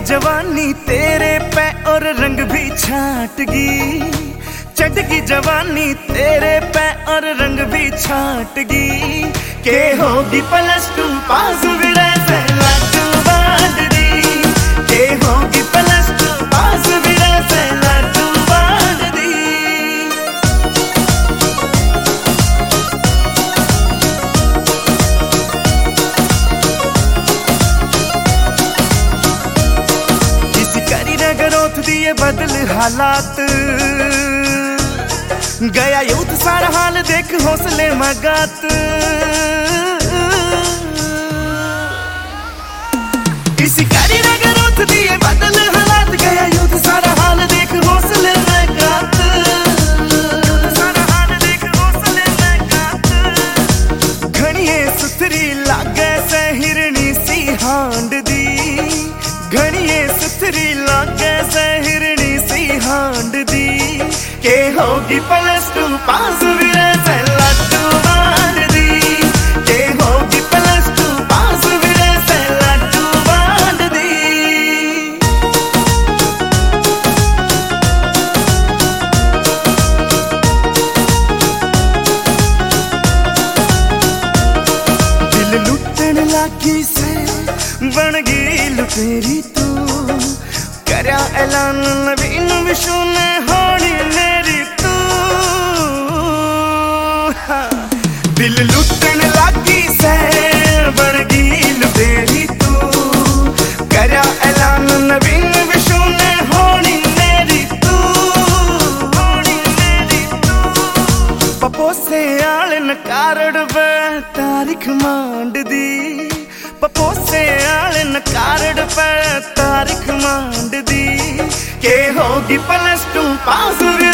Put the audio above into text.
जवानी तेरे पे और रंग भी छाटगी, चटकी जवानी तेरे पे और रंग भी छाटगी। के होगी +2 पास विड़े से लाडू बांट दी, के होगी +2 पास विड़े से लाडू बांट दी। किसी करी रगरोथ दिए बदल हालात, गया यूथ सारा हाल देख हौसले मगात। किसी करी रगरोथ दिए बदल हालात, गया यूथ सारा हाल देख हौसले मगात। सारा हाल देख हौसले मगात। घणिए सुथरी लागे से हिरणी सी हांड दी, घणिए सुथरी लागे से हिरणी सी हांड दी। के होगी +2 पास विड़े से लाडू बांट दी, के होगी +2 पास विड़े से लाडू बांट दी। दिल लुटन लागी से बन गई लुटेरी तू, करया ऐलान नवीन विशु ने होनी मेरी तू। दिल लुटन लागी से बन गई लुटेरी तू, करया ऐलान नवीन विशु ने होनी मेरी तू, होनी मेरी तू। पपोसे आले नकारड़ वे तारीख मांड दी, पपोसे आले नकारड़ पे तारीख मांड दी। के होगी +2 पास